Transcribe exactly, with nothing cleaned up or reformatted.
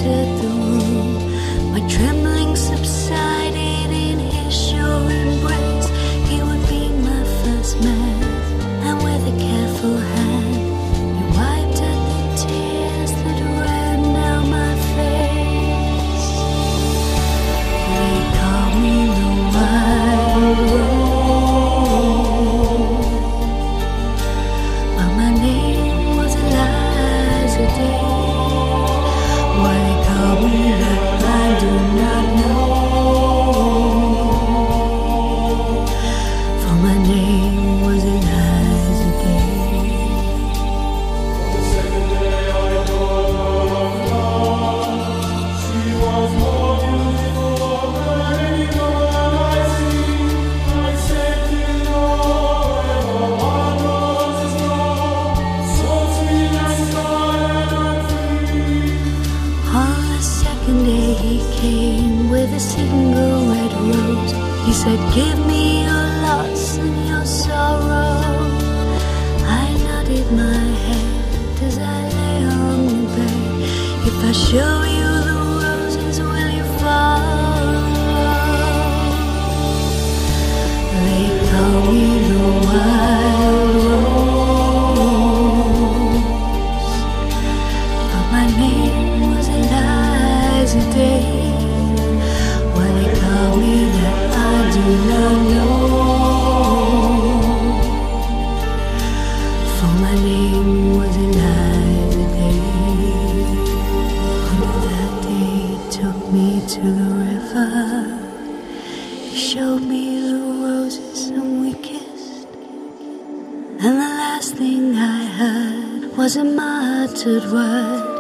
entered the room. My trembling subsided in his sure embrace. He would be my first man, and with a careful hand he wiped out the tears that ran down my face. They call me the wild rose, but my name was Eliza Day. Why they call me that I do not know, for my name was Eliza Day. The second day I thought of love. She was more beautiful than any woman I see. I said to know where the wild roses grow, so sweet and scarlet and free. On the second day he came with a single red rose. He said, give me your loss and your sorrow. I nodded my head as I lay on the bed. If I show you the roses, will you follow? They call me the wild rose, but my name was Eliza Day. Why they call me that I do not know, for my name was Eliza Day. On that day he took me to the river. He showed me the roses and we kissed, and the last thing I heard was a muttered word.